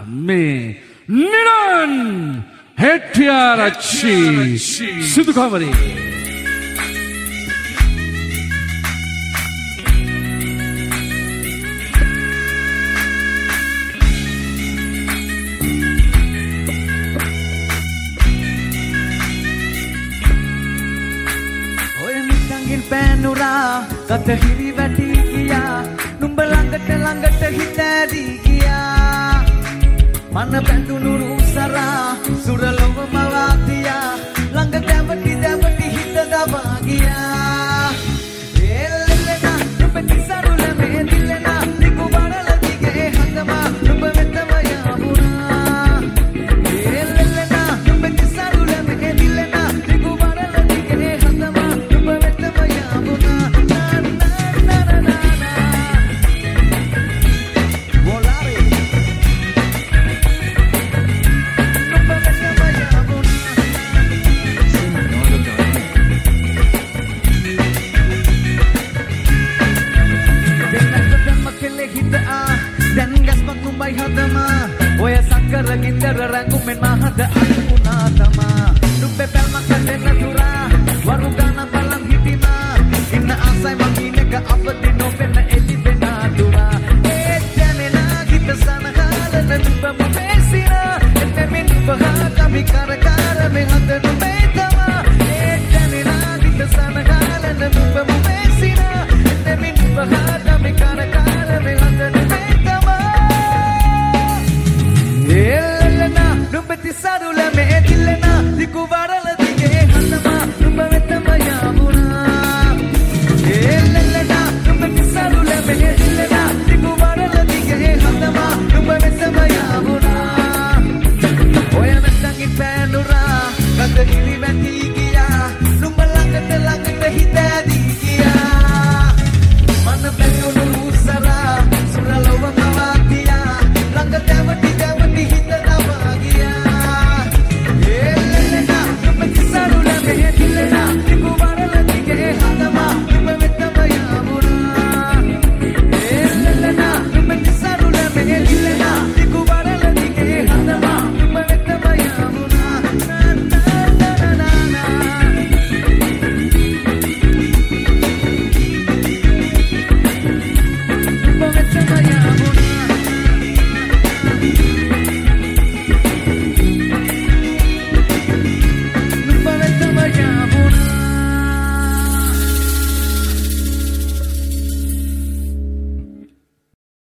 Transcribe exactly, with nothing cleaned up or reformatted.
මේ නිරන් හෙට්ටිආරච්චි සිදු කමරේ පැනුරා ගත හිරි වැටි ගියා නුඹ ළඟට ළඟට හිත ඇදී ගියා මන බැඳුණු රුසරා සුරලොව මවාතියා ළඟ දැවටි දැවටි හිත දබා ගියා එල්ලෙනා නුඹ තිසරුල මේ දිලෙනා නිකු වරල දිගේ හදමා නුඹ වෙතම යමුනා එල්ලෙනා නුඹ තිසරුල මේ දිලෙනා නිකු වරල දිගේ හදමා නුඹ වෙතම යමුනා නා නා නා නා වොලාරේ නුඹ වෙතම යමුනා දැන් ගස්මක් නුඹයි හදමා ඔය සක්කර ගින්දර රැඟුමෙන් මහද අනුනා තමා නුඹේ පැල්මක් දෙන්න තුරා වරු ගාන බලන් හිටිනා ඉන්න ආසයි මගිනක අපදි නොවෙන්න එලි වෙන තුරා ඒ දැනෙනා ගිත සනහලන නුඹ මුපේසිනා එතෙමින් බහා කමි කර කර මේ හද නුඹේ තමා ඒ දැනෙනා ගිත සනහලන නුඹ මුපේසිනා එතෙමින් බහා කමි කර කර මේ හද නුඹේ එල්ලෙනා නුඹ තිසරුල මේ දිලෙනා දිකුවර